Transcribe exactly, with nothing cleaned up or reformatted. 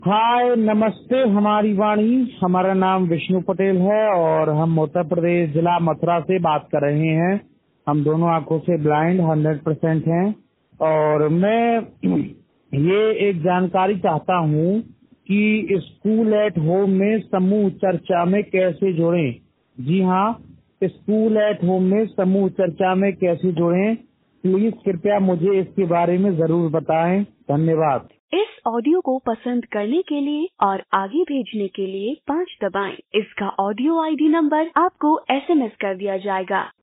हाय नमस्ते हमारी वाणी। हमारा नाम विष्णु पटेल है और हम उत्तर प्रदेश जिला मथुरा से बात कर रहे हैं। हम दोनों आंखों से ब्लाइंड हंड्रेड परसेंट हैं और मैं ये एक जानकारी चाहता हूँ कि स्कूल एट होम में समूह चर्चा में कैसे जोड़ें। जी हाँ, स्कूल एट होम में समूह चर्चा में कैसे जोड़ें, प्लीज कृपया मुझे इसके बारे में जरूर बताएं। धन्यवाद। इस ऑडियो को पसंद करने के लिए और आगे भेजने के लिए पाँच दबाएं। इसका ऑडियो आईडी नंबर आपको एसएमएस कर दिया जाएगा।